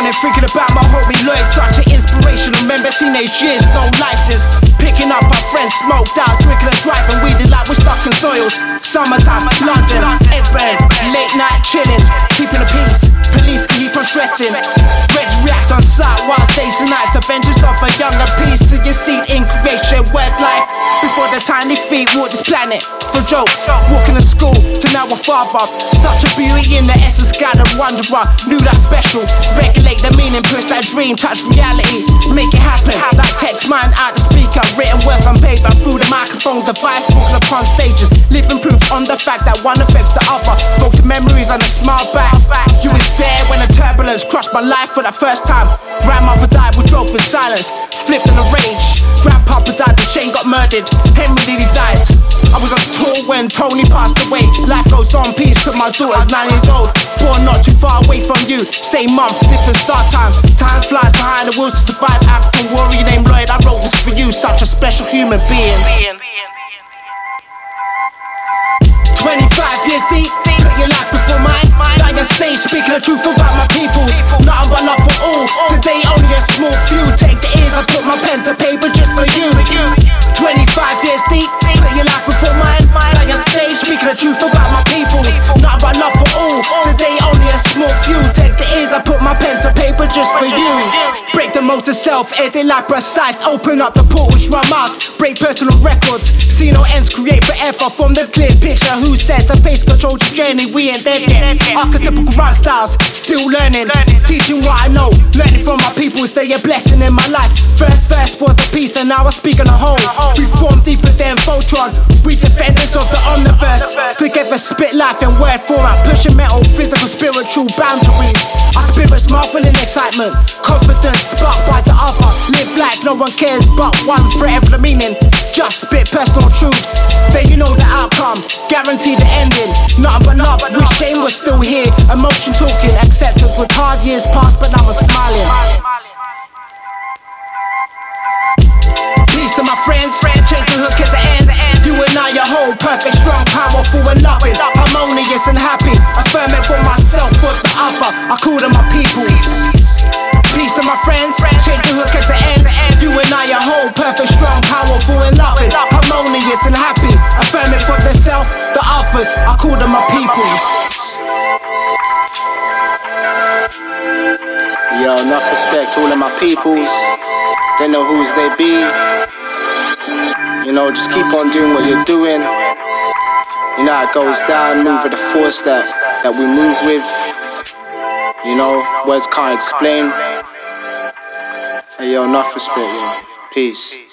morning thinking about my homie Lloyd. Such an inspiration, remember teenage years, no license. Picking up our friends, smoked out, drinking and driving. We did like we're stuck in soils. Summertime, London, Edinburgh, late night chilling, keeping the peace. Police keep on stressing. Reds react on sight, wild days and nights. Adventures of a younger piece to your seat in creation, word life. Before the tiny feet walk this planet. From jokes, walking to school to now a father. Such a beauty in the essence, gathered wanderer. Knew that special, regulate the meaning, push that dream, touch reality, make it happen. Like text mine out the speaker, written words on paper, through the microphone device, walking upon stages. Living proof on the fact that one affects the other. Spoke to memories and a smile back. You was there when the turbulence crushed my life for the first time. Grandmother died, we drove in silence, flipped in a rage. Grandpapa died, and Shane got murdered, Henry nearly died. I was on tour when Tony passed away. Life goes on, peace to my daughter's 9 years old. Born not too far away from you, same month, different start time. Time flies behind the wheels to survive. African warrior named Lloyd, I wrote this for you, such a special human being. 25 years deep, put your life before mine. Dying stage, speaking the truth about my peoples. Nothing but love for all, today only a small few. Take the ears, I put my pen to paper just for you. 25 years deep, put your life before mine. Dying stage, speaking the truth about my peoples. Nothing but love for all, today only a small few. Take the ears, I put my pen to paper just for you. Break the motor self, edit like precise. Open up the portals, run miles, break personal records. See no ends, create forever from the clear picture. Who says the pace controls the journey? We ain't dead yet. Archetypical rhyme styles, still learning. Teaching what I know, learning from my people. Stay a blessing in my life. First verse was a piece and now I speak on a whole. We form deeper than Voltron. We defenders of the omniverse. Together spit life in word format, pushing mental, physical, spiritual boundaries. Our spirits marvel in excitement, confidence sparked by the other. Live like no one cares but one, forever the meaning. Just spit personal truths, then you know the outcome, guarantee the ending. Nothing but love, wish shame was still here. Emotion talking, acceptance with hard years past, but now I'm smiling. Peace to my friends, change the hook at the end. You and I are whole, perfect, strong, powerful and loving, harmonious and happy. Affirming for myself, for the other, I call them my peoples. Peace to my friends, change the hook at the end. You and I are whole, perfect, strong, powerful and loving, harmonious and happy. Affirming for the self, the others, I call them my peoples. Yo, enough respect to all of my peoples. They know whose they be. You know, just keep on doing what you're doing. You know how it goes down, move with the force that we move with. You know, words can't explain. Hey yo, enough respect, yo. Peace.